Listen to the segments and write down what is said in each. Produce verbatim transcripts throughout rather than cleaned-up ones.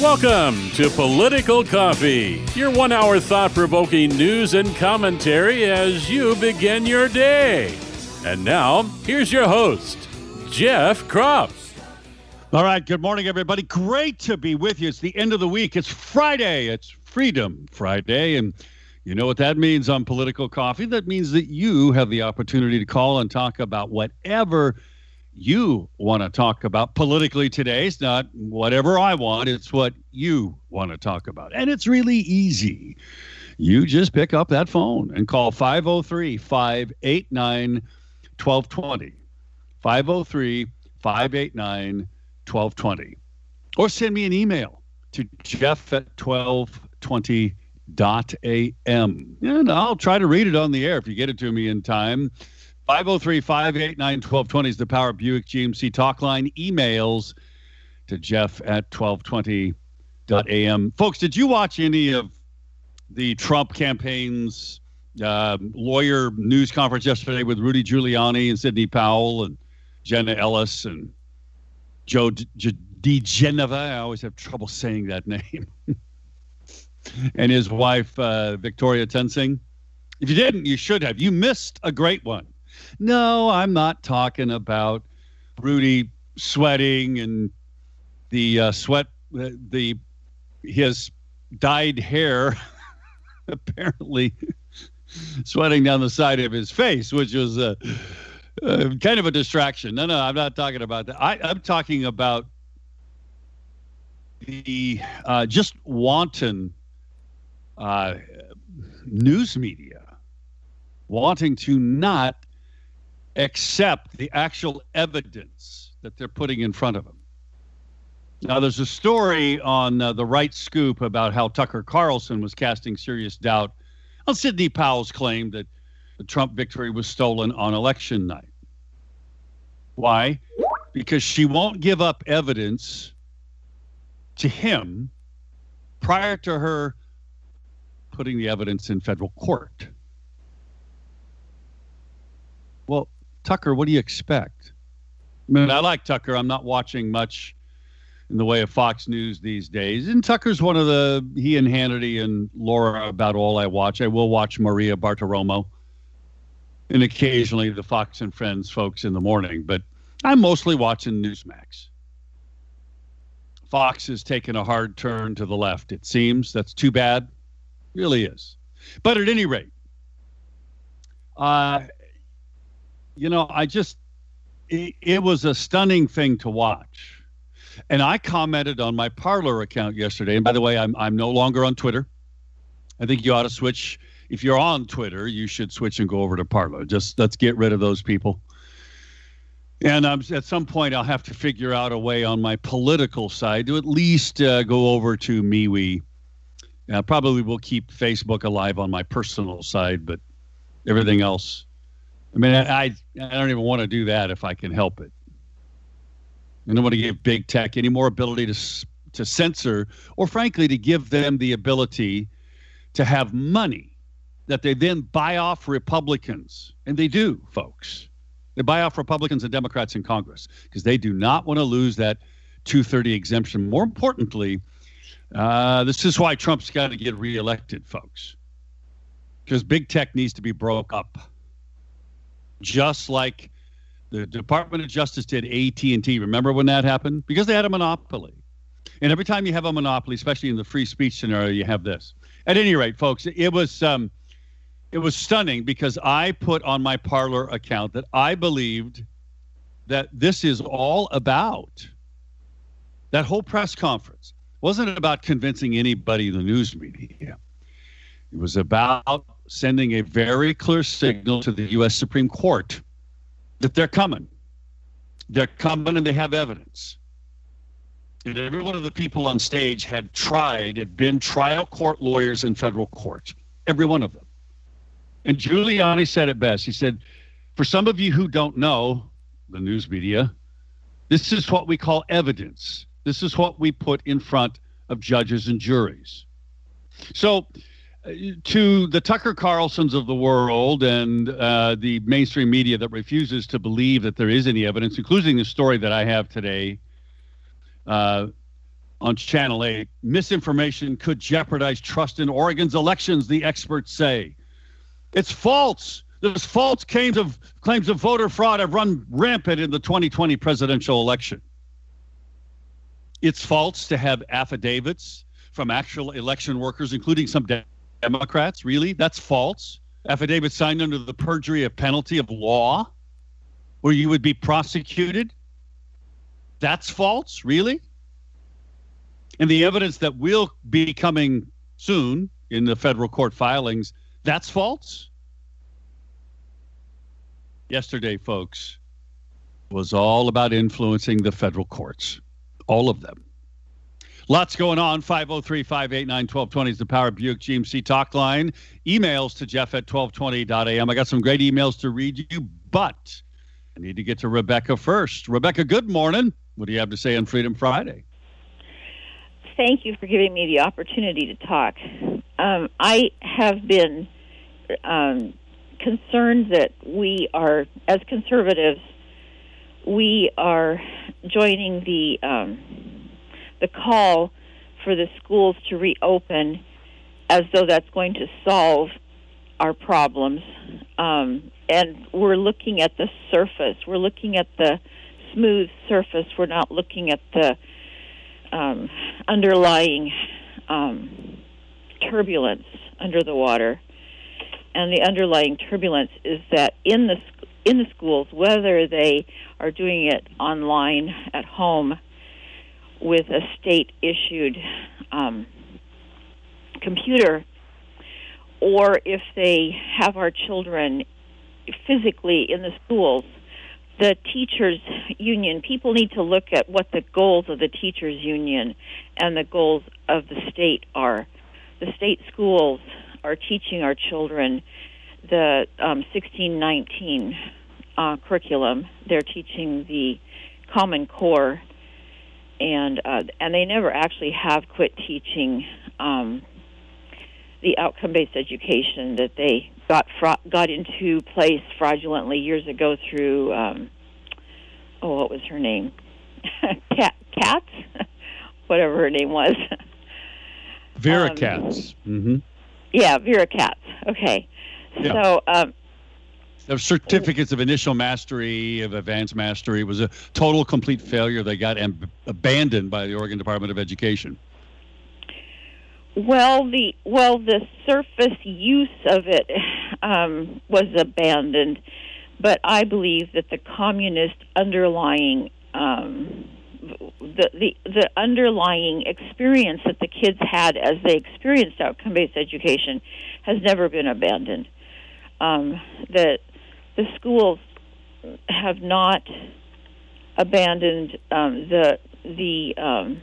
Welcome to Political Coffee, your one-hour thought-provoking news and commentary as you begin your day. And now, here's your host, Jeff Kropf. All right, good morning, everybody. Great to be with you. It's the end of the week. It's Friday. It's Freedom Friday, and you know what that means on Political Coffee? That means that you have the opportunity to call and talk about whatever you want to talk about politically today. It's not whatever I want. It's what you want to talk about. And it's really easy. You just pick up that phone and call five oh three, five eight nine, one two two zero. five oh three, five eight nine, one two two zero. Or send me an email to jeff at twelve twenty dot a m. And I'll try to read it on the air if you get it to me in time. five oh three, five eight nine, one two two zero is the Power Buick G M C talk line. Emails to jeff at twelve twenty dot a m. Folks, did you watch any of the Trump campaign's uh, lawyer news conference yesterday with Rudy Giuliani and Sidney Powell and Jenna Ellis and Joe DeGeneva? I always have trouble saying that name. And his wife, uh, Victoria Tensing. If you didn't, you should have. You missed a great one. No, I'm not talking about Rudy sweating and the uh, sweat, the, the his dyed hair apparently sweating down the side of his face, which was a, a kind of a distraction. No, no, I'm not talking about that. I, I'm talking about the uh, just wanton uh, news media wanting to not accept the actual evidence that they're putting in front of them. Now, there's a story on uh, the Right Scoop about how Tucker Carlson was casting serious doubt on Sidney Powell's claim that the Trump victory was stolen on election night. Why? Because she won't give up evidence to him prior to her putting the evidence in federal court. Well, Tucker, what do you expect? I mean, I like Tucker. I'm not watching much in the way of Fox News these days. And Tucker's one of the, he and Hannity and Laura about all I watch. I will watch Maria Bartiromo and occasionally the Fox and Friends folks in the morning. But I'm mostly watching Newsmax. Fox has taken a hard turn to the left, it seems. That's too bad. Really is. But at any rate, uh, you know, I just, it, it was a stunning thing to watch. And I commented on my Parler account yesterday. And by the way, I'm I'm no longer on Twitter. I think you ought to switch. If you're on Twitter, you should switch and go over to Parler. Just let's get rid of those people. And um, at some point, I'll have to figure out a way on my political side to at least uh, go over to MeWe. Uh, probably will keep Facebook alive on my personal side, but everything else, I mean, I, I don't even want to do that if I can help it. I don't want to give big tech any more ability to to censor, or frankly, to give them the ability to have money that they then buy off Republicans. And they do, folks. They buy off Republicans and Democrats in Congress because they do not want to lose that two thirty exemption. More importantly, uh, this is why Trump's got to get reelected, folks, because big tech needs to be broke up. Just like the Department of Justice did A T and T. Remember when that happened? Because they had a monopoly. And every time you have a monopoly, especially in the free speech scenario, you have this. At any rate, folks, it was um, it was stunning because I put on my Parler account that I believed that this is all about. That whole press conference wasn't about convincing anybody in the news media. It was about sending a very clear signal to the U S Supreme Court that they're coming. They're coming and they have evidence. And every one of the people on stage had tried, had been trial court lawyers in federal court. Every one of them. And Giuliani said it best. He said, for some of you who don't know, the news media, this is what we call evidence. This is what we put in front of judges and juries. So uh, to the Tucker Carlsons of the world and uh, the mainstream media that refuses to believe that there is any evidence, including the story that I have today, uh, on Channel eight. Misinformation could jeopardize trust in Oregon's elections, the experts say. It's false. There's false claims of claims of voter fraud have run rampant in the twenty twenty presidential election. It's false to have affidavits from actual election workers, including some de- Democrats. Really? That's false. Affidavits signed under the perjury of penalty of law, where you would be prosecuted. That's false. Really? And the evidence that will be coming soon in the federal court filings, that's false. Yesterday, folks, was all about influencing the federal courts. All of them. Lots going on. five oh three, five eight nine, one two two zero is the Power Buick G M C talk line. Emails to Jeff at twelve twenty dot a m. I got some great emails to read you, but I need to get to Rebecca first. Rebecca, good morning. What do you have to say on Freedom Friday? Thank you for giving me the opportunity to talk. Um, I have been um, concerned that we are, as conservatives, we are joining the um, the call for the schools to reopen as though that's going to solve our problems. Um, and we're looking at the surface. We're looking at the smooth surface. We're not looking at the um, underlying um, turbulence under the water. And the underlying turbulence is that in the in the schools, whether they are doing it online at home with a state-issued um, computer, or if they have our children physically in the schools, the teachers' union, people need to look at what the goals of the teachers' union and the goals of the state are. The state schools are teaching our children the um, sixteen nineteen uh, curriculum. They're teaching the Common Core, and uh, and they never actually have quit teaching um, the outcome-based education that they got fra- got into place fraudulently years ago through um, oh, what was her name? Cat Katz, whatever her name was. Vera um, Katz. Mm-hmm. Yeah, Vera Katz. Okay. Yeah. So, um, the certificates of initial mastery, of advanced mastery, was a total, complete failure. They got ab- abandoned by the Oregon Department of Education. Well, the well, the surface use of it um, was abandoned, but I believe that the communist underlying um, the, the the underlying experience that the kids had as they experienced outcome-based education has never been abandoned. Um, the the schools have not abandoned um, the the um,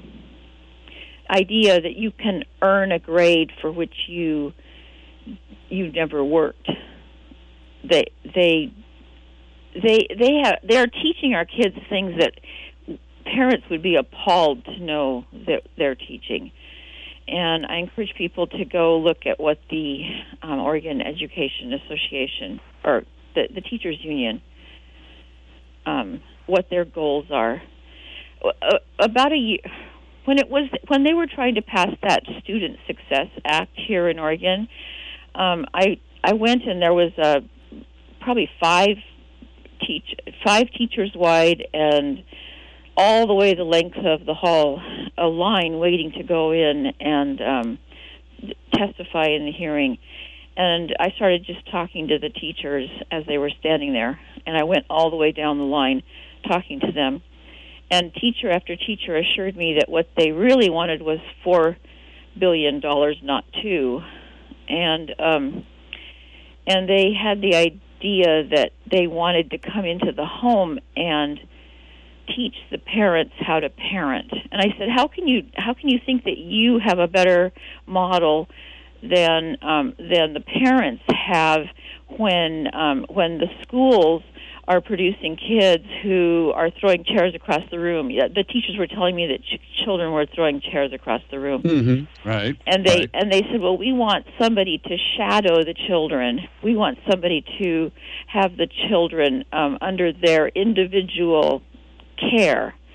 idea that you can earn a grade for which you you never worked. They they they they have they are teaching our kids things that parents would be appalled to know that they're teaching. And I encourage people to go look at what the um, Oregon Education Association, or the, the Teachers Union, um, what their goals are. Uh, about a year, when it was when they were trying to pass that Student Success Act here in Oregon, um, I I went and there was a probably five teach five teachers wide and all the way the length of the hall, a line waiting to go in and um, testify in the hearing. And I started just talking to the teachers as they were standing there, and I went all the way down the line talking to them. And teacher after teacher assured me that what they really wanted was four billion dollars, not two. And um, and they had the idea that they wanted to come into the home and teach the parents how to parent. And I said, how can you how can you think that you have a better model than um, than the parents have when um, when the schools are producing kids who are throwing chairs across the room? Yeah, the teachers were telling me that ch- children were throwing chairs across the room. Mm-hmm. Right. And they right. and they said, well, we want somebody to shadow the children. We want somebody to have the children um, under their individual care.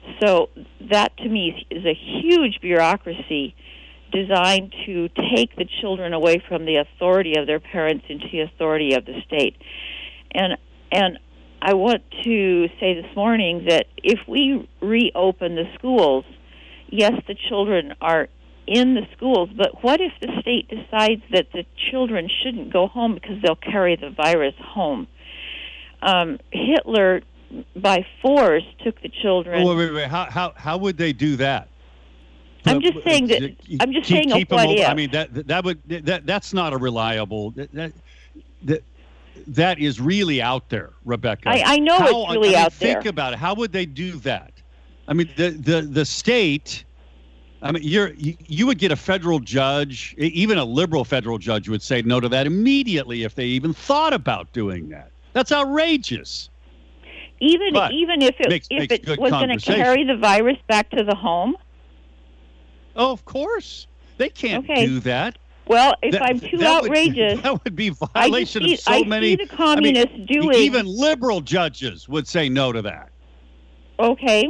So that, to me, is a huge bureaucracy designed to take the children away from the authority of their parents into the authority of the state. And and I want to say this morning that if we reopen the schools, yes, the children are in the schools, but what if the state decides that the children shouldn't go home because they'll carry the virus home? Um, Hitler, by force, took the children. Oh, wait, wait, wait. How, how, how would they do that? I'm just saying that. I'm just keep, saying keep a what them if. I mean, that that would that that's not a reliable. That that that, that is really out there, Rebecca. I, I know how, it's really I mean, out think there. Think about it. How would they do that? I mean, the the the state. I mean, you're you, you would get a federal judge, even a liberal federal judge would say no to that immediately if they even thought about doing that. That's outrageous. Even But even if it makes- if makes it good was going to conversation. carry the virus back to the home. Oh, of course. They can't Okay. do that. Well, if That- I'm too that would- outrageous, that would be I just violation see, of so I many. see the communists I mean, doing. even liberal judges would say no to that. Okay.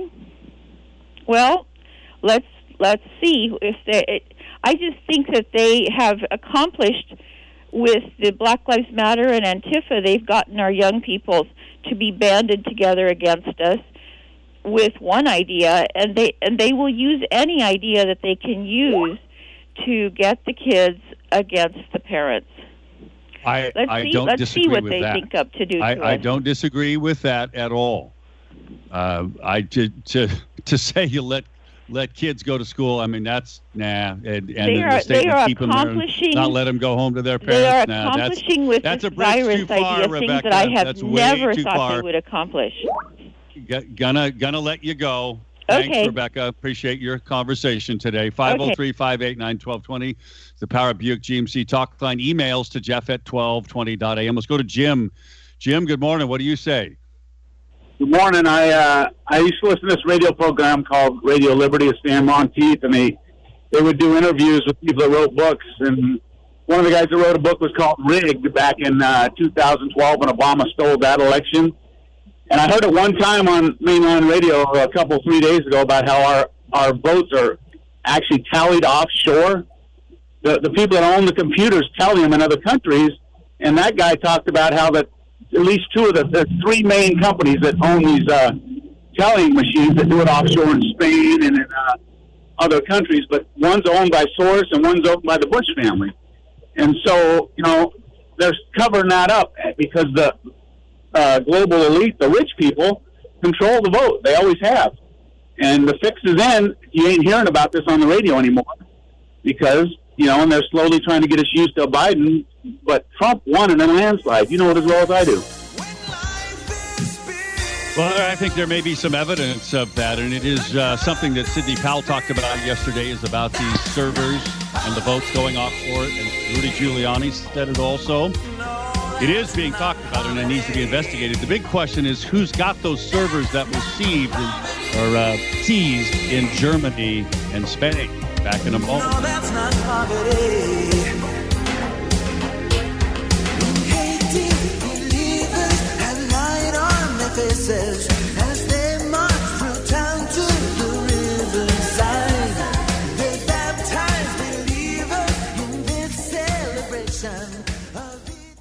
Well, let's let's see if they. It, I just think that they have accomplished with the Black Lives Matter and Antifa. They've gotten our young people to be banded together against us with one idea, and they and they will use any idea that they can use to get the kids against the parents. I, Let's I see. don't Let's disagree see what with they that. think up to do. to I, I us. don't disagree with that at all. Uh, I to to to say you let let kids go to school. I mean, that's nah. And, and They then are- the state they would are keep them there and accomplishing- not let them go home to their They are parents. Nah, that's accomplishing with that's this a bridge virus too far, idea Rebecca. things that I have That's way never too thought far. they would accomplish. G- gonna gonna let you go. Thanks, Okay. Rebecca. Appreciate your conversation today. five oh three, five eight nine, one two two zero. The Power Buick G M C talk line. Emails to Jeff at twelve twenty dot a m. Let's go to Jim. Jim, good morning. What do you say? Good morning. I uh, I used to listen to this radio program called Radio Liberty with Stan Monteith, and they they would do interviews with people that wrote books. And one of the guys that wrote a book was called Rigged back in uh, two thousand twelve when Obama stole that election. And I heard it one time on mainline radio a couple, three days ago about how our, our votes are actually tallied offshore. The, the people that own the computers tally them in other countries. And that guy talked about how that at least two of the, the three main companies that own these uh, tallying machines that do it offshore in Spain and in uh, other countries, but one's owned by Soros and one's owned by the Bush family. And so, you know, they're covering that up because the uh, global elite, the rich people, control the vote. They always have. And the fix is in. You ain't hearing about this on the radio anymore because, you know, and they're slowly trying to get us used to Biden, but Trump won in a landslide. You know it as well as I do. Well, I think there may be some evidence of that, and it is uh, something that Sidney Powell talked about yesterday is about these servers and the votes going offshore, and Rudy Giuliani said it also. It is being talked about, and it needs to be investigated. The big question is who's got those servers that were seized in, or uh, seized in Germany and Spain. Back in a moment. No, that's not poverty. Hating believers have light on their faces as they march through town to the riverside. They baptize believers in this celebration of it.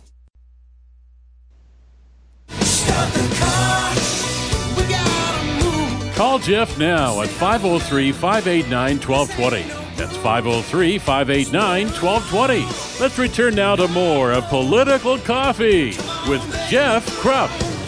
Stop the car. We gotta move. Call Jeff now at five oh three, five eight nine, one two two zero. That's five oh three, five eight nine, one two two zero. Let's return now to more of Political Coffee with Jeff Krupp.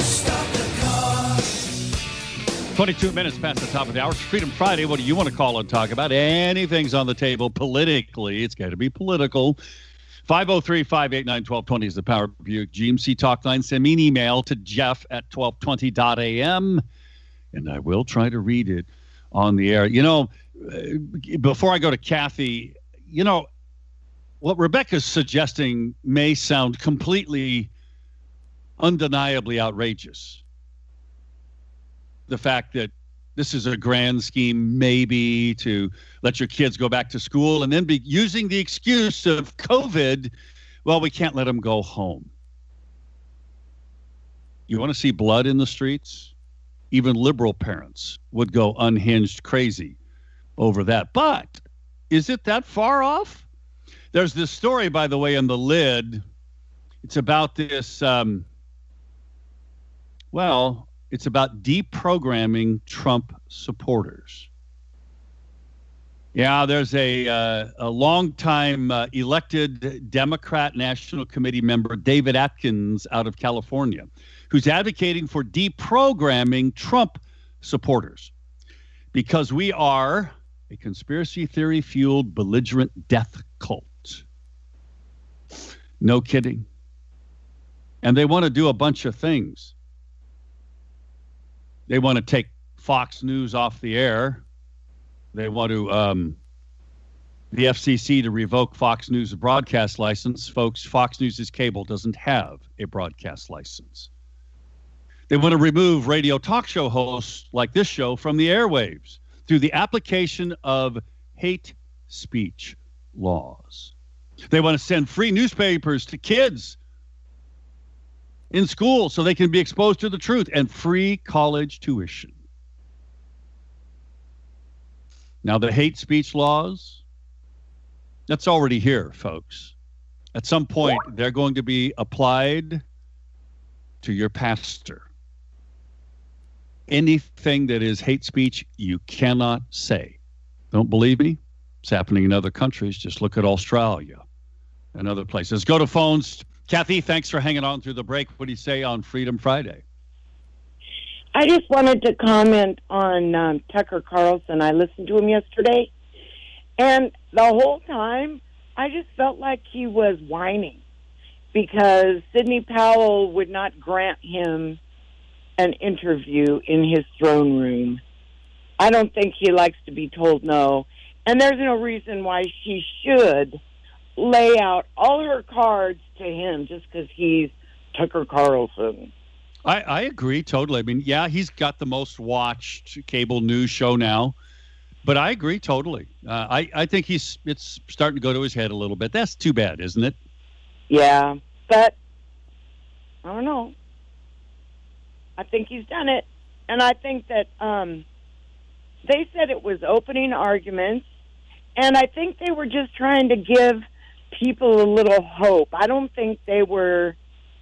twenty-two minutes past the top of the hour. It's Freedom Friday. What do you want to call and talk about? Anything's on the table politically. It's got to be political. five oh three, five eight nine, one two two zero is the Power Buick G M C talk line. Send me an email to Jeff at twelve twenty dot a m, and I will try to read it on the air. You know, uh, before I go to Kathy, you know, what Rebecca's suggesting may sound completely undeniably outrageous. The fact that this is a grand scheme maybe to let your kids go back to school and then be using the excuse of COVID, well, we can't let them go home. You want to see blood in the streets? even liberal parents would go unhinged crazy over that. But is it that far off? There's this story, by the way, in the lid. It's about this, um, well, it's about deprogramming Trump supporters. Yeah, there's a uh, a longtime uh, elected Democrat National Committee member, David Atkins, out of California, who's advocating for deprogramming Trump supporters because we are a conspiracy theory-fueled belligerent death cult. No kidding. And they want to do a bunch of things. They want to take Fox News off the air. They want to, um, the F C C to revoke Fox News' broadcast license. Folks, Fox News' cable doesn't have a broadcast license. They want to remove radio talk show hosts like this show from the airwaves through the application of hate speech laws. They want to send free newspapers to kids in school so they can be exposed to the truth, and free college tuition. Now, the hate speech laws, that's already here, folks. At some point, they're going to be applied to your pastor. Anything that is hate speech, you cannot say. Don't believe me? It's happening in other countries. Just look at Australia and other places. Go to phones. Kathy, thanks for hanging on through the break. What do you say on Freedom Friday? I just wanted to comment on um, Tucker Carlson. I listened to him yesterday, and the whole time I just felt like he was whining because Sidney Powell would not grant him an interview in his throne room. I don't think he likes to be told no, and there's no reason why she should lay out all her cards to him just because he's Tucker Carlson. I, I agree totally. I mean, yeah, he's got the most watched cable news show now, but I agree totally. Uh, I, I think he's it's starting to go to his head a little bit. That's too bad, isn't it? Yeah, but I don't know. I think he's done it. And I think that um, they said it was opening arguments, and I think they were just trying to give people a little hope. I don't think they were...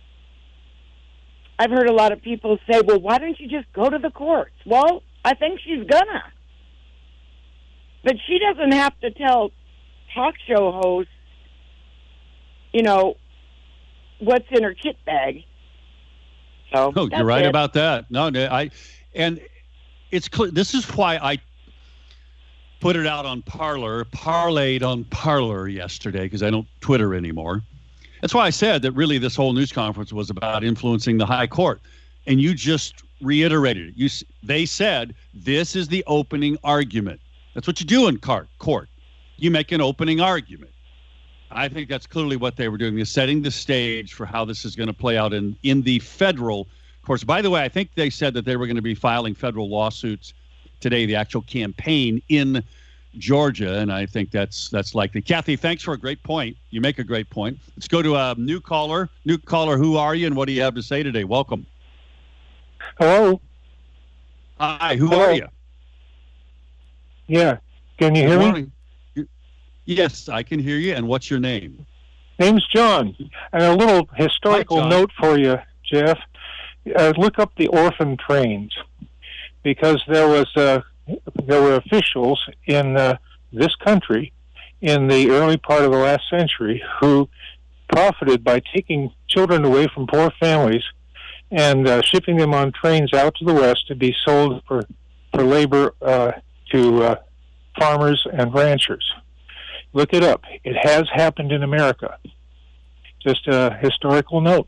I've heard a lot of people say, well, why don't you just go to the courts? Well, I think she's gonna. But she doesn't have to tell talk show hosts, you know, what's in her kit bag. So oh, you're right it. about that. No, no, I, and it's clear. This is why I put it out on Parler, parlayed on Parler yesterday, because I don't Twitter anymore. That's why I said that really this whole news conference was about influencing the high court. And you just reiterated it. You, they said, this is the opening argument. That's what you do in court. You make an opening argument. I think that's clearly what they were doing, is setting the stage for how this is going to play out in, in the federal courts. By the way, I think they said that they were going to be filing federal lawsuits today, the actual campaign in Georgia, and I think that's that's likely. Kathy, thanks for a great point. You make a great point. Let's go to a new caller. New caller, who are you and what do you have to say today? Welcome. Hello. Hi, who Hello. are you? Yeah. Can you hear Good me? morning. Yes, I can hear you. And what's your name? Name's John. And a little historical Hi, John. note for you, Jeff. Uh, look up the orphan trains, because there was uh, there were officials in uh, this country in the early part of the last century who profited by taking children away from poor families and uh, shipping them on trains out to the West to be sold for, for labor uh, to uh, farmers and ranchers. Look it up. It has happened in America. Just a historical note.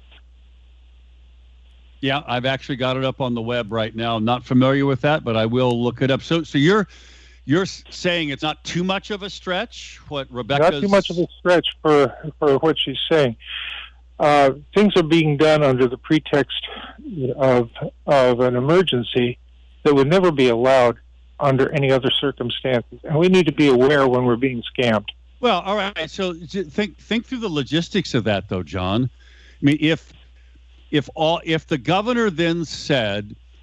Yeah, I've actually got it up on the web right now. I'm not familiar with that, but I will look it up. So, so you're you're saying it's not too much of a stretch? What Rebecca's... Not too much of a stretch for for what she's saying. Uh, things are being done under the pretext of of an emergency that would never be allowed under any other circumstances, and we need to be aware when we're being scammed. Well, all right. So think think through the logistics of that, though, John. I mean, if if all if the governor then said,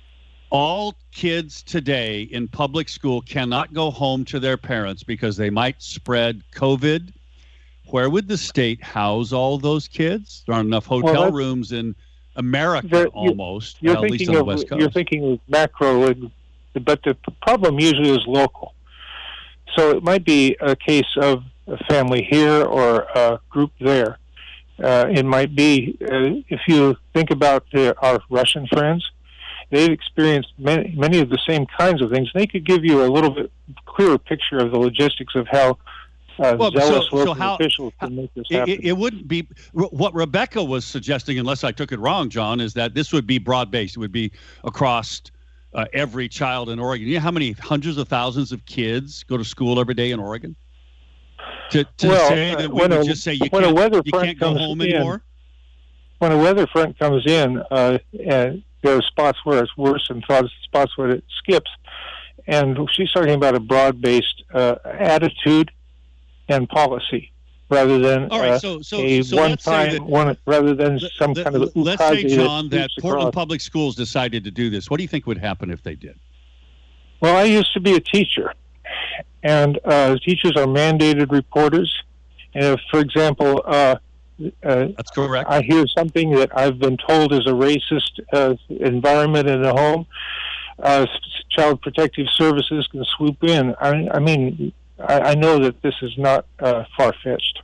All kids today in public school cannot go home to their parents because they might spread COVID. Where would the state house all those kids? There aren't enough hotel Well, rooms in America There- you- almost, You're well, at least thinking on of the West Coast. you're thinking of macro, and- but the problem usually is local. So it might be a case of a family here or a group there. Uh, it might be uh, if you think about uh, our Russian friends, they've experienced many many of the same kinds of things. They could give you a little bit clearer picture of the logistics of how uh, Well, so- zealous so local how- officials can make this It, happen. it, it wouldn't be what Rebecca was suggesting, unless I took it wrong, John, is that this would be broad-based. It would be across uh, every child in Oregon. You know how many hundreds of thousands of kids go to school every day in Oregon? To, to Well, say uh, that we when would a- just say you when a can't, weather you front can't go comes home in, anymore? When a weather front comes in, uh, and there are spots where it's worse and spots where it skips. And she's talking about a broad-based uh, attitude and policy, rather than All right, uh, so so a so let's say one-time that one, rather than some the- kind of let's say, ukase John, that sweeps Portland across. Public Schools decided to do this. What do you think would happen if they did? Well, I used to be a teacher, and uh, teachers are mandated reporters. And if, for example, uh, uh, That's correct. I hear something that I've been told is a racist uh, environment in the home, uh, Child Protective Services can swoop in. I, I mean, I, I know that this is not uh, far-fetched.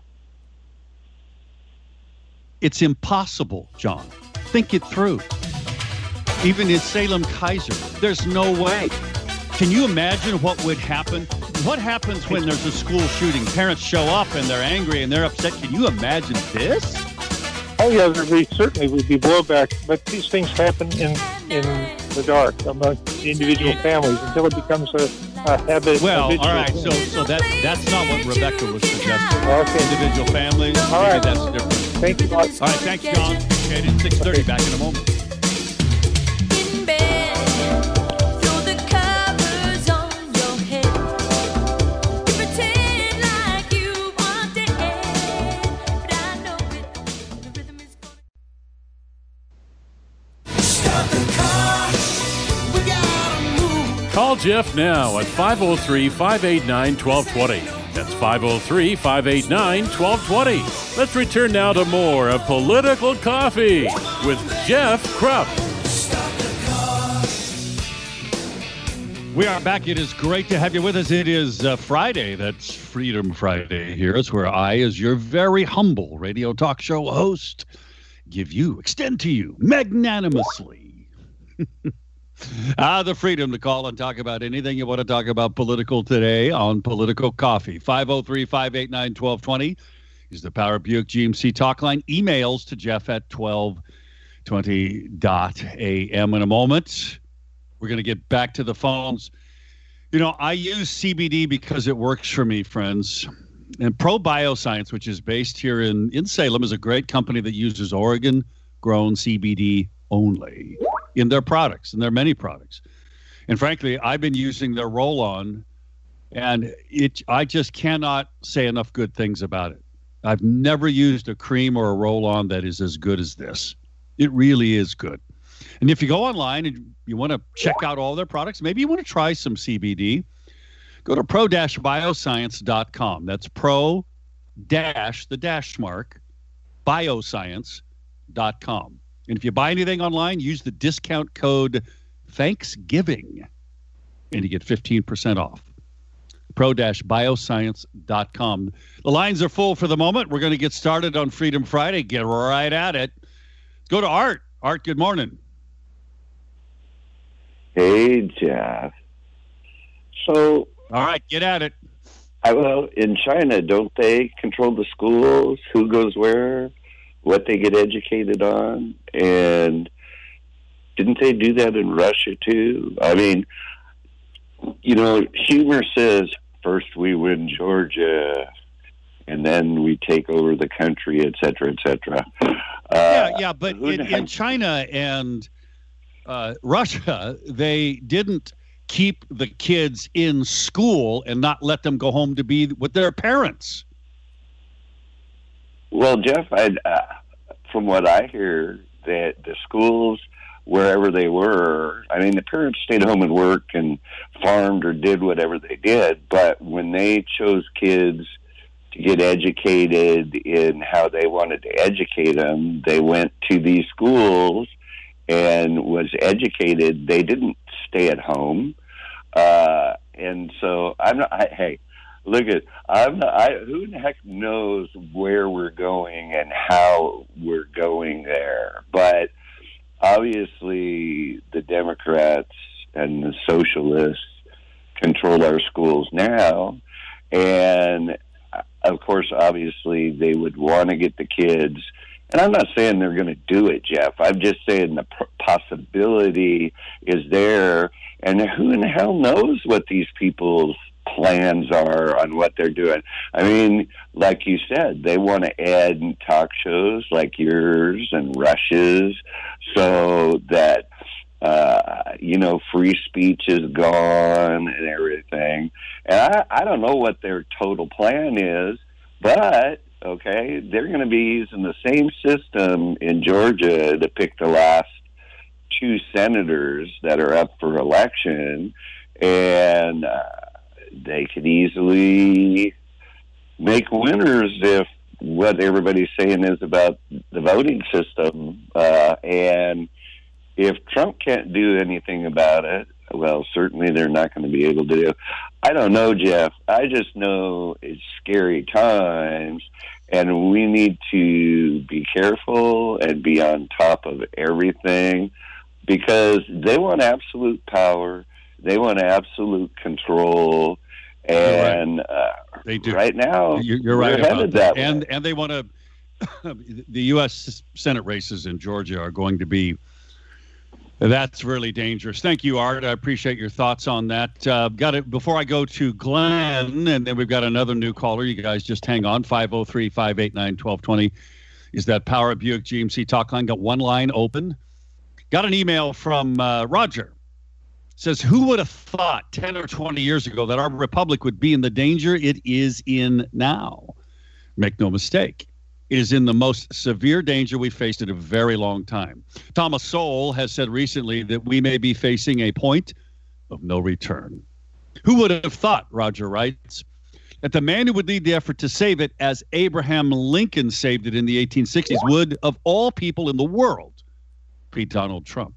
It's impossible, John. Think it through. Even in Salem Kaiser, there's no way. Can you imagine what would happen? What happens when there's a school shooting? Parents show up and they're angry and they're upset. Can you imagine this? Oh, yeah, there be, certainly would be blowback, but these things happen in, in the dark among individual families until it becomes a, a habit. Well, all habitual right. thing. So, so that that's not what Rebecca was suggesting. Okay. Individual families. All maybe right. that's different. Thank you, Mark. All right. Thanks, John. Appreciate it. six thirty. Back in a moment. In bed, throw the covers on your head. You pretend like you want it, but I know it. The rhythm is gonna start the car. We gotta move. Call Jeff now at five oh three, five eight nine, one two two zero. That's five oh three, five eight nine, one two two zero. Let's return now to more of Political Coffee with Jeff Krupp. We are back. It is great to have you with us. It is uh, Friday. That's Freedom Friday here. It's where I, as your very humble radio talk show host, give you, extend to you magnanimously ah, the freedom to call and talk about anything you want to talk about political today on Political Coffee. five oh three, five eight nine, one two two zero is the Power Buick G M C talk line. Emails to Jeff at twelve twenty dot a m in a moment. We're going to get back to the phones. You know, I use C B D because it works for me, friends. And Pro Bioscience, which is based here in, in Salem, is a great company that uses Oregon-grown C B D only in their products, and there are many products. And frankly, I've been using their roll-on, and it I just cannot say enough good things about it. I've never used a cream or a roll-on that is as good as this. It really is good. And if you go online and you want to check out all their products, maybe you want to try some C B D, go to pro dash bioscience dot com. That's pro dash, the dash mark, bioscience dot com. And if you buy anything online, use the discount code Thanksgiving, and you get fifteen percent off. pro dash bioscience dot com. The lines are full for the moment. We're going to get started on Freedom Friday. Get right at it. Let's go to Art. Art, good morning. Hey, Jeff. So, All right, get at it. I, well, in China, don't they control the schools, who goes where, what they get educated on? And didn't they do that in Russia, too? I mean, you know, Schumer says, first we win Georgia, and then we take over the country, et cetera, et cetera. Uh, Yeah, yeah, but who in, the heck- in China and uh, Russia, they didn't keep the kids in school and not let them go home to be with their parents. Well, Jeff, I, uh, from what I hear, that the schools wherever they were. I mean, the parents stayed home and worked and farmed or did whatever they did, but when they chose kids to get educated in how they wanted to educate them, they went to these schools and was educated. They didn't stay at home. Uh, and so I'm not, I, hey, look at, I'm not, I, who the heck knows where we're going and how we're going there. But obviously the Democrats and the socialists control our schools now. And of course, obviously they would want to get the kids. And I'm not saying they're going to do it, Jeff. I'm just saying the p- possibility is there. And who in the hell knows what these people's plans are on what they're doing. I mean, like you said, they want to add talk shows like yours and Rush's so that, uh, you know, free speech is gone and everything. And I, I don't know what their total plan is, but, okay, they're going to be using the same system in Georgia to pick the last two senators that are up for election, and uh, they could easily make winners if what everybody's saying is about the voting system. Uh, and if Trump can't do anything about it, well, certainly they're not going to be able to do. I don't know, Jeff. I just know it's scary times, and we need to be careful and be on top of everything because they want absolute power. They want absolute control. And right. uh, they do. Right now, you're, you're right about that. that and and they want to. The U S Senate races in Georgia are going to be. That's really dangerous. Thank you, Art. I appreciate your thoughts on that. Uh, got it. Before I go to Glenn, and then we've got another new caller. You guys just hang on. five oh three, five eight nine, one two two zero is that Power Buick G M C talk line. Got one line open. Got an email from uh, Roger. Says, who would have thought ten or twenty years ago that our republic would be in the danger it is in now? Make no mistake. It is in the most severe danger we've faced in a very long time. Thomas Sowell has said recently that we may be facing a point of no return. Who would have thought, Roger writes, that the man who would lead the effort to save it as Abraham Lincoln saved it in the eighteen sixties would, of all people in the world, be Donald Trump.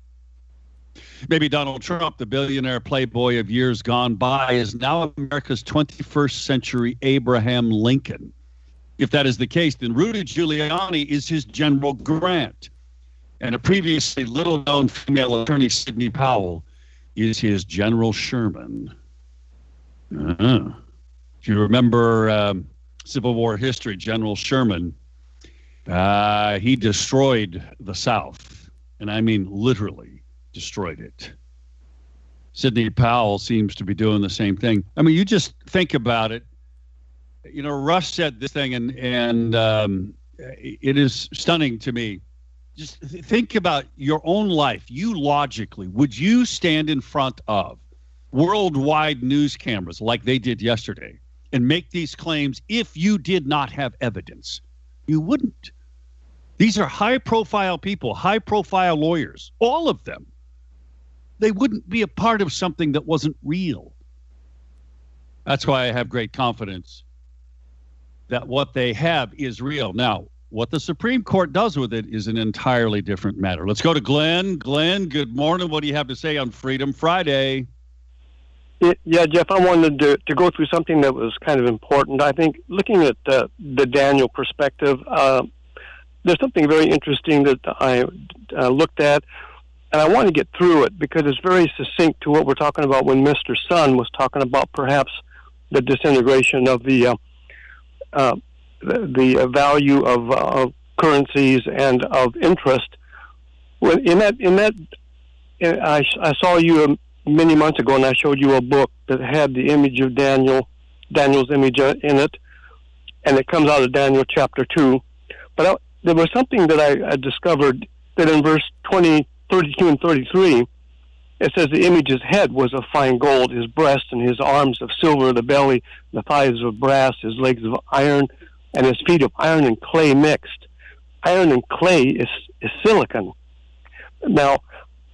Maybe Donald Trump, the billionaire playboy of years gone by, is now America's twenty-first century Abraham Lincoln. If that is the case, then Rudy Giuliani is his General Grant. And a previously little-known female attorney, Sidney Powell, is his General Sherman. Uh-huh. If you remember um, Civil War history, General Sherman, uh, he destroyed the South. And I mean literally destroyed it. Sidney Powell seems to be doing the same thing. I mean, you just think about it. You know, Rush said this thing, and and um, it is stunning to me. Just th- think about your own life. You logically, would you stand in front of worldwide news cameras like they did yesterday and make these claims if you did not have evidence? You wouldn't. These are high-profile people, high-profile lawyers, all of them. They wouldn't be a part of something that wasn't real. That's why I have great confidence that what they have is real. Now, what the Supreme Court does with it is an entirely different matter. Let's go to Glenn. Glenn, good morning. What do you have to say on Freedom Friday? Yeah, Jeff, I wanted to, to go through something that was kind of important. I think looking at uh, the Daniel perspective, uh, there's something very interesting that I uh, looked at, and I want to get through it because it's very succinct to what we're talking about when Mister Sun was talking about perhaps the disintegration of the uh, uh, the, the value of uh, currencies and of interest. When in that in that, I, I saw you many months ago, and I showed you a book that had the image of Daniel, Daniel's image in it, and it comes out of Daniel chapter two. But I, there was something that I, I discovered that in verse twenty, thirty-two, and thirty-three, it says the image's head was of fine gold, his breast and his arms of silver, the belly, the thighs of brass, his legs of iron, and his feet of iron and clay mixed. Iron and clay is, is silicon. Now,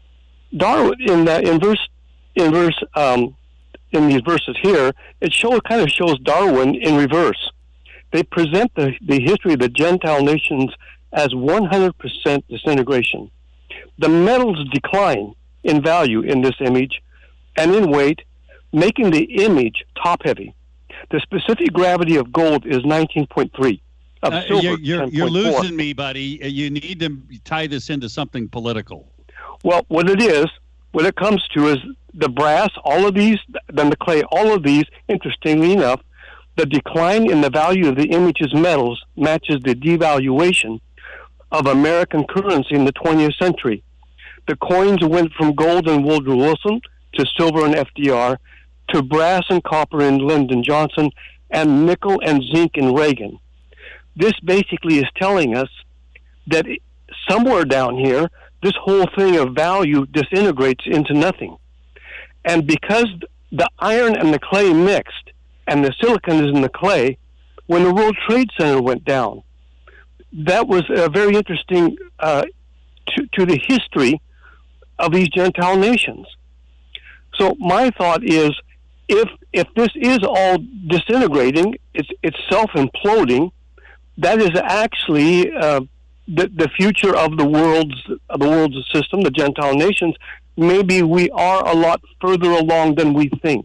Darwin in the in verse in verse um, in these verses here, it shows kind of shows Darwin in reverse. They present the, the history of the Gentile nations as one hundred percent disintegration. The metals decline in value in this image and in weight, making the image top-heavy. The specific gravity of gold is nineteen point three. Of Uh, silver, you're you're, you're ten point four. losing me, buddy. You need to tie this into something political. Well, what it is, what it comes to is the brass, all of these, then the clay, all of these, interestingly enough, the decline in the value of the image's metals matches the devaluation of American currency in the twentieth century. The coins went from gold and Woodrow Wilson to silver and F D R to brass and copper in Lyndon Johnson and nickel and zinc in Reagan. This basically is telling us that somewhere down here, this whole thing of value disintegrates into nothing. And because the iron and the clay mixed, and the silicon is in the clay, when the World Trade Center went down, that was uh, very interesting uh, to, to the history of these Gentile nations. So my thought is, if if this is all disintegrating, it's it's self-imploding, that is actually uh, the the future of the world's of the world's system, the Gentile nations. Maybe we are a lot further along than we think.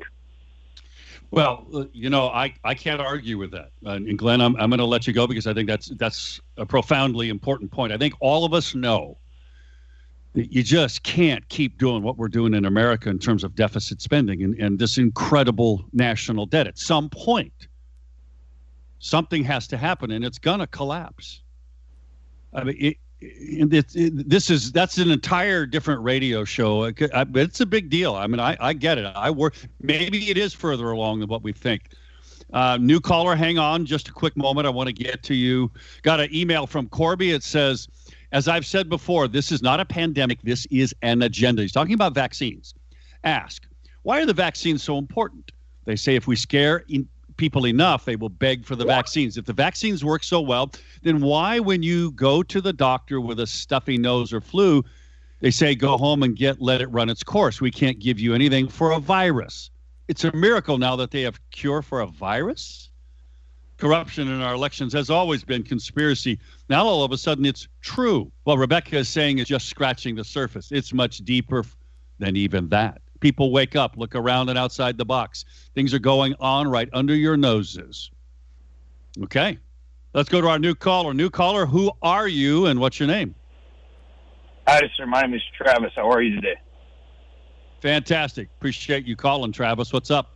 Well, uh, you know, I, I can't argue with that. Uh, and Glenn, I'm I'm going to let you go because I think that's that's a profoundly important point. I think all of us know that you just can't keep doing what we're doing in America in terms of deficit spending and, and this incredible national debt. At some point, something has to happen, and it's going to collapse. I mean, it, it, it, it, this is that's an entire different radio show. It could, I, but it's a big deal. I mean, I, I get it. I work. Maybe it is further along than what we think. Uh, new caller, hang on just a quick moment. I want to get to you. Got an email from Corby. It says, as I've said before, this is not a pandemic. This is an agenda. He's talking about vaccines. Ask, why are the vaccines so important? They say if we scare in, people enough, they will beg for the vaccines. If the vaccines work so well, then why, when you go to the doctor with a stuffy nose or flu, they say go home and get let it run its course? We can't give you anything for a virus. It's a miracle now that they have cure for a virus. Corruption in our elections has always been conspiracy. Now all of a sudden it's true. Well, Rebecca is saying it's just scratching the surface. It's much deeper than even that. People wake up, look around and outside the box. Things are going on right under your noses. Okay. Let's go to our new caller. New caller, who are you and what's your name? Hi, sir. My name is Travis. How are you today? Fantastic. Appreciate you calling, Travis. What's up?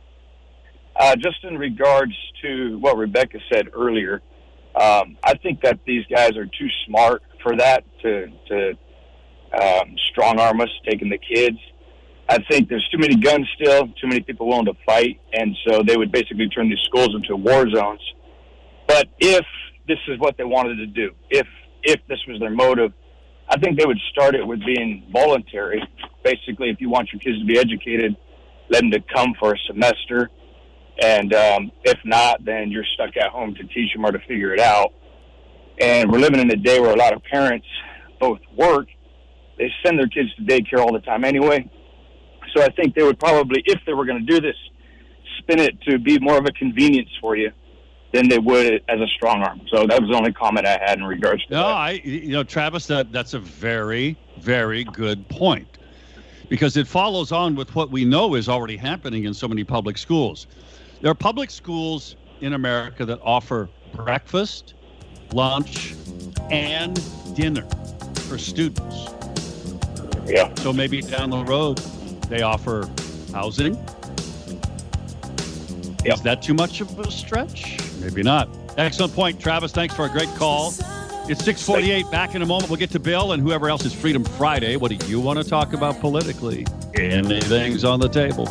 Uh, just in regards to what Rebecca said earlier, um, I think that these guys are too smart for that, to, to um, strong-arm us, taking the kids. I think there's too many guns still, too many people willing to fight, and so they would basically turn these schools into war zones. But if this is what they wanted to do, if if this was their motive, I think they would start it with being voluntary. Basically, if you want your kids to be educated, let them to come for a semester. And um, if not, then you're stuck at home to teach them or to figure it out. And we're living in a day where a lot of parents both work. They send their kids to daycare all the time anyway. So I think they would probably, if they were going to do this, spin it to be more of a convenience for you than they would as a strong arm. So that was the only comment I had in regards to no, that. I, you know, Travis, that, that's a very, very good point, because it follows on with what we know is already happening in so many public schools. There are public schools in America that offer breakfast, lunch, and dinner for students. Yeah. So maybe down the road, they offer housing. Yep. Is that too much of a stretch? Maybe not. Excellent point, Travis. Thanks for a great call. It's six forty-eight. Back in a moment. We'll get to Bill and whoever else is Freedom Friday. What do you want to talk about politically? Anything's on the table.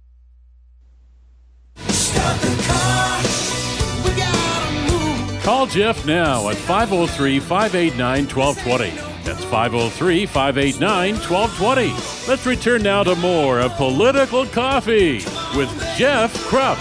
Call Jeff now at five oh three, five eight nine, one two two zero. That's five oh three, five eight nine, one two two zero. Let's return now to more of Political Coffee with Jeff Krupp.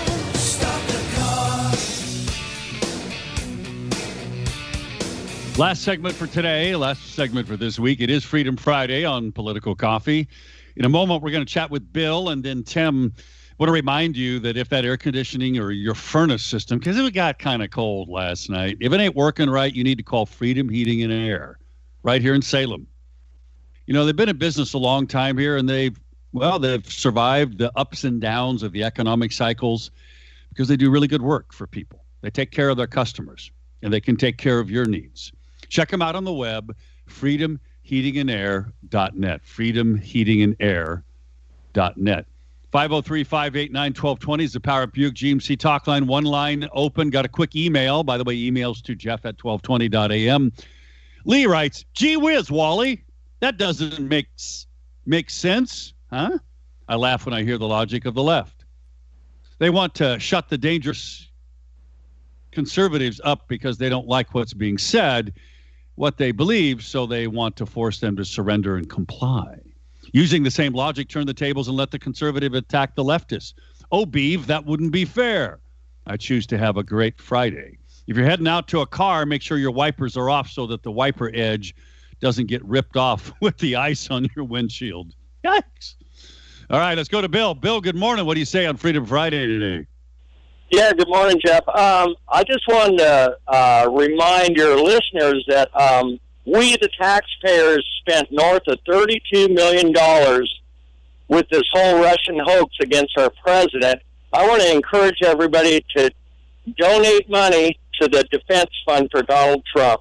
Last segment for today, last segment for this week. It is Freedom Friday on Political Coffee. In a moment, we're going to chat with Bill, and then Tim. I want to remind you that if that air conditioning or your furnace system, because it got kind of cold last night, if it ain't working right, you need to call Freedom Heating and Air right here in Salem. You know, they've been in business a long time here, and they've, well, they've survived the ups and downs of the economic cycles because they do really good work for people. They take care of their customers, and they can take care of your needs. Check them out on the web, freedom heating and air dot net, freedom heating and air dot net. five oh three, five eight nine, one two two zero is the Power Up Buick G M C talk line. One line open. Got a quick email. By the way, emails to Jeff at twelve twenty dot a m. Lee writes, gee whiz, Wally, that doesn't make, make sense, huh? I laugh when I hear the logic of the left. They want to shut the dangerous conservatives up because they don't like what's being said, what they believe, so they want to force them to surrender and comply. Using the same logic, turn the tables and let the conservative attack the leftists. Oh, Beeve, that wouldn't be fair. I choose to have a great Friday. If you're heading out to a car, make sure your wipers are off so that the wiper edge doesn't get ripped off with the ice on your windshield. Yikes. All right, let's go to Bill. Bill, good morning. What do you say on Freedom Friday today? Yeah, good morning, Jeff. Um, I just wanted to uh, remind your listeners that um, we, the taxpayers, spent north of thirty-two million dollars with this whole Russian hoax against our president. I want to encourage everybody to donate money to the defense fund for Donald Trump.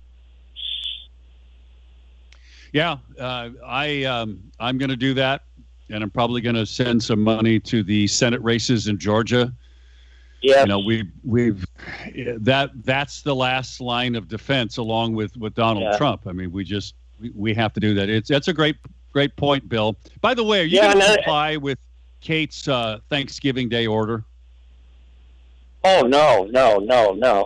Yeah, uh, I, um, I'm going to do that, and I'm probably going to send some money to the Senate races in Georgia. Yeah, you know, we we've that that's the last line of defense, along with, with Donald yeah. Trump. I mean, we just we, we have to do that. It's that's a great great point, Bill. By the way, are you yeah, going to no, comply with Kate's uh, Thanksgiving Day order? Oh no, no, no, no.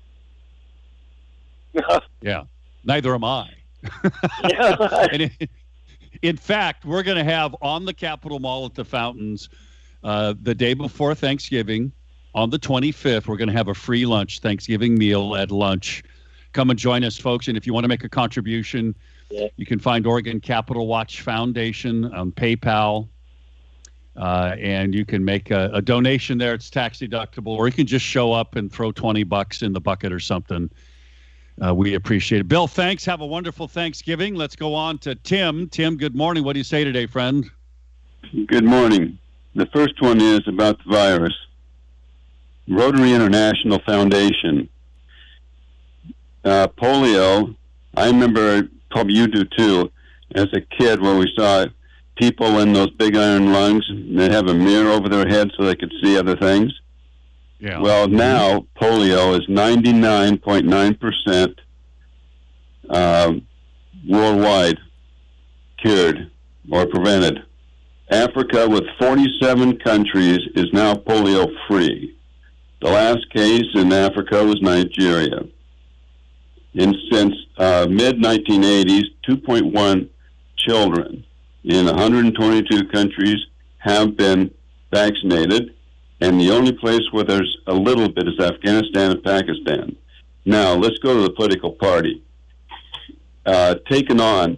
Yeah, neither am I. Yeah. And it, in fact, we're going to have on the Capitol Mall at the Fountains uh, the day before Thanksgiving. On the twenty-fifth, we're going to have a free lunch, Thanksgiving meal at lunch. Come and join us, folks. And if you want to make a contribution, yeah. you can find Oregon Capitol Watch Foundation on PayPal. Uh, and you can make a, a donation there. It's tax deductible. Or you can just show up and throw twenty bucks in the bucket or something. Uh, we appreciate it. Bill, thanks. Have a wonderful Thanksgiving. Let's go on to Tim. Tim, good morning. What do you say today, friend? Good morning. The first one is about the virus. Rotary International Foundation. Uh, polio, I remember, probably you do too, as a kid where we saw people in those big iron lungs, they have a mirror over their head so they could see other things. Yeah. Well, now polio is ninety-nine point nine percent uh, worldwide cured or prevented. Africa, with forty-seven countries, is now polio-free. The last case in Africa was Nigeria. In since uh, mid nineteen eighties, two point one children in one hundred twenty-two countries have been vaccinated, and the only place where there's a little bit is Afghanistan and Pakistan. Now, let's go to the political party. Uh, taking on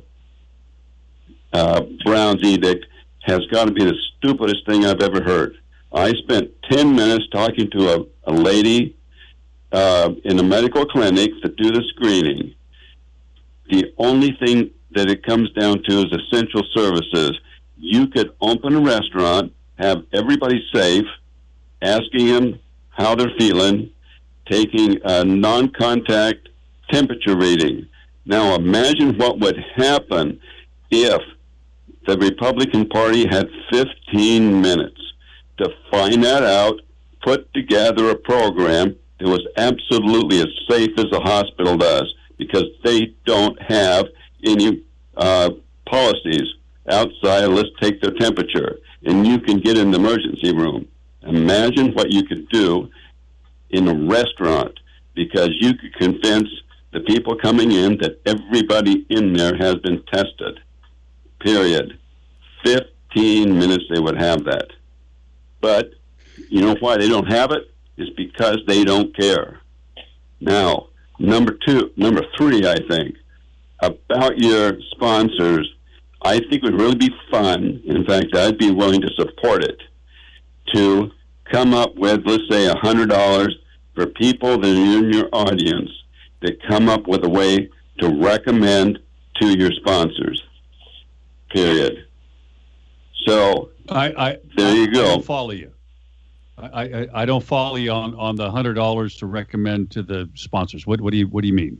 uh, Brown's edict has got to be the stupidest thing I've ever heard. I spent ten minutes talking to a, a lady uh, in a medical clinic that do the screening. The only thing that it comes down to is essential services. You could open a restaurant, have everybody safe, asking them how they're feeling, taking a non-contact temperature reading. Now imagine what would happen if the Republican Party had fifteen minutes to find that out, put together a program that was absolutely as safe as a hospital does, because they don't have any uh, policies outside, let's take their temperature, and you can get in the emergency room. Imagine what you could do in a restaurant. because you could convince the people coming in that everybody in there has been tested. Period. fifteen minutes they would have that. But you know why they don't have it? It's because they don't care. Now, number two, number three, I think, about your sponsors, I think it would really be fun. In fact, I'd be willing to support it, to come up with, let's say, one hundred dollars for people that are in your audience that come up with a way to recommend to your sponsors. Period. So, I, I there you I, go. I don't follow you. I, I, I don't follow you on, on the hundred dollars to recommend to the sponsors. What what do you what do you mean?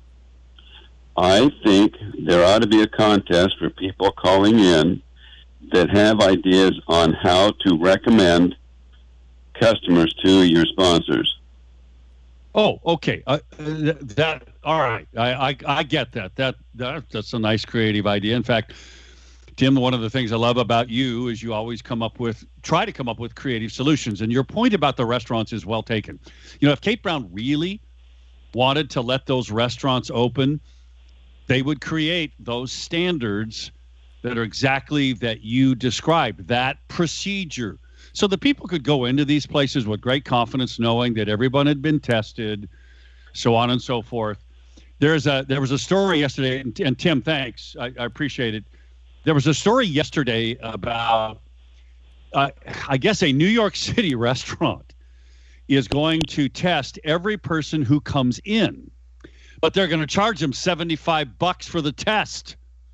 I think there ought to be a contest for people calling in that have ideas on how to recommend customers to your sponsors. Oh, okay. Uh, th- that all right. I, I I get that. That that that's a nice creative idea. In fact, Tim, one of the things I love about you is you always come up with, try to come up with creative solutions. And your point about the restaurants is well taken. You know, if Kate Brown really wanted to let those restaurants open, they would create those standards that are exactly that you described, that procedure. So the people could go into these places with great confidence, knowing that everyone had been tested, so on and so forth. There's a, there was a story yesterday, and, and Tim, thanks. I, I appreciate it. There was a story yesterday about, uh, I guess, a New York City restaurant is going to test every person who comes in, but they're going to charge them seventy-five bucks for the test.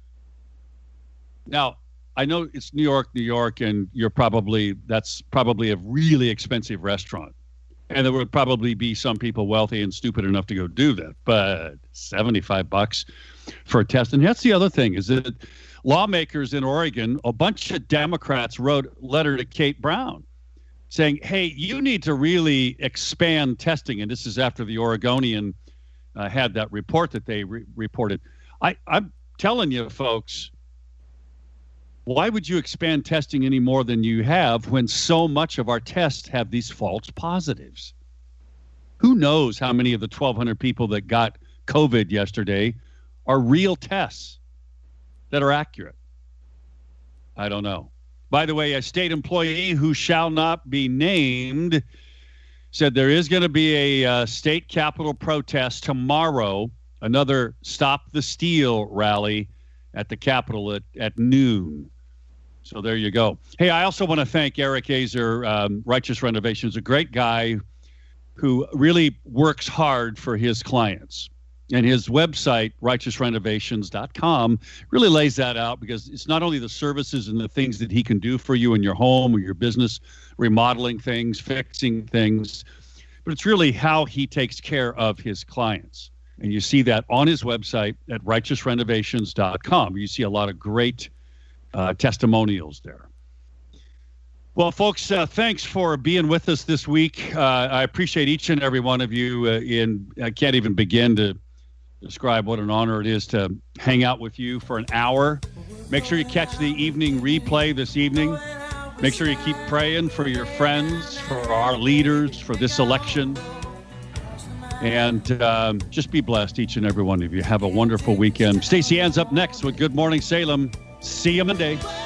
Now, I know it's New York, New York, and you're probably, that's probably a really expensive restaurant. And there would probably be some people wealthy and stupid enough to go do that, but seventy-five bucks for a test. And that's the other thing, is that lawmakers in Oregon, a bunch of Democrats wrote a letter to Kate Brown saying, hey, you need to really expand testing. And this is after the Oregonian uh, had that report that they re- reported. I, I'm telling you, folks, why would you expand testing any more than you have when so much of our tests have these false positives? Who knows how many of the twelve hundred people that got COVID yesterday are real tests that are accurate? I don't know. By the way, a state employee who shall not be named said there is going to be a uh, state capitol protest tomorrow, another Stop the Steal rally at the Capitol at, at noon. So there you go. Hey, I also want to thank Eric Azer, um, Righteous Renovations, a great guy who really works hard for his clients. And his website, righteous renovations dot com, really lays that out, because it's not only the services and the things that he can do for you in your home or your business, remodeling things, fixing things, but it's really how he takes care of his clients. And you see that on his website at righteous renovations dot com. You see a lot of great uh, testimonials there. Well, folks, uh, thanks for being with us this week. Uh, I appreciate each and every one of you. Uh, in I can't even begin to describe what an honor it is to hang out with you for an hour. Make sure you catch the evening replay this evening. Make sure you keep praying for your friends, for our leaders, for this election. And um, just be blessed, each and every one of you. Have a wonderful weekend. Stacey Ann's up next with Good Morning Salem. See you Monday.